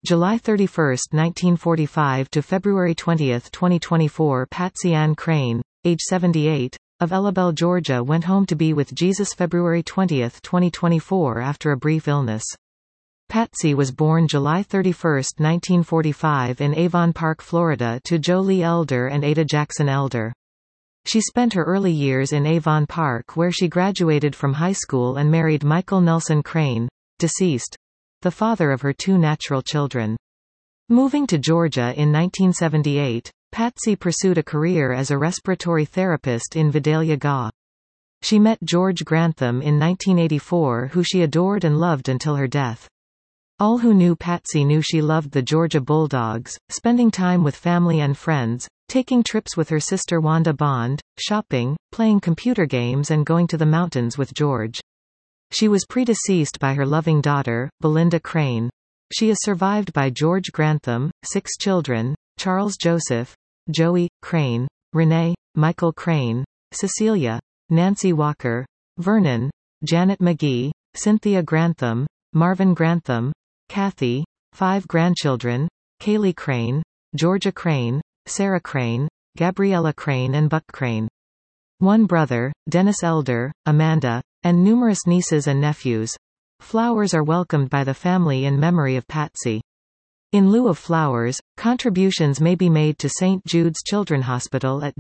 July 31, 1945 to February 20, 2024. Patsy Ann Crane, age 78, of Ellabelle, Georgia, went home to be with Jesus February 20, 2024 after a brief illness. Patsy was born July 31, 1945 in Avon Park, Florida to Joe Lee Elder and Ada Jackson Elder. She spent her early years in Avon Park, where she graduated from high school and married Michael Nelson Crane, deceased, the father of her two natural children. Moving to Georgia in 1978, Patsy pursued a career as a respiratory therapist in Vidalia, GA. She met George Grantham in 1984, who she adored and loved until her death. All who knew Patsy knew she loved the Georgia Bulldogs, spending time with family and friends, taking trips with her sister Wanda Bond, shopping, playing computer games and going to the mountains with George. She was predeceased by her loving daughter, Belinda Crane. She is survived by George Grantham, 6 children, Charles Joseph, Joey, Crane, Renee, Michael Crane, Cecilia, Nancy Walker, Vernon, Janet McGee, Cynthia Grantham, Marvin Grantham, Kathy, 5 grandchildren, Kaylee Crane, Georgia Crane, Sarah Crane, Gabriella Crane and Buck Crane. 1 brother, Dennis Elder, Amanda, and numerous nieces and nephews. Flowers are welcomed by the family in memory of Patsy. In lieu of flowers, contributions may be made to St. Jude's Children's Hospital at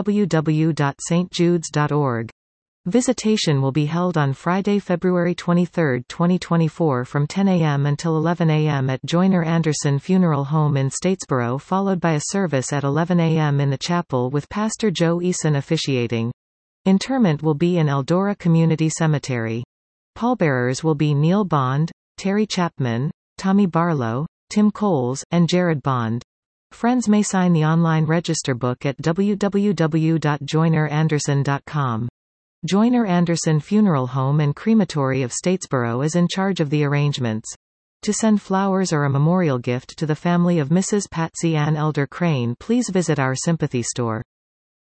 www.stjudes.org. Visitation will be held on Friday, February 23, 2024 from 10 a.m. until 11 a.m. at Joyner Anderson Funeral Home in Statesboro, followed by a service at 11 a.m. in the chapel with Pastor Joe Eason officiating. Interment will be in Eldora Community Cemetery. Pallbearers will be Neil Bond, Terry Chapman, Tommy Barlow, Tim Coles, and Jared Bond. Friends may sign the online register book at www.joyneranderson.com. Joyner Anderson Funeral Home and Crematory of Statesboro is in charge of the arrangements. To send flowers or a memorial gift to the family of Mrs. Patsy Ann Elder Crane, please visit our sympathy store.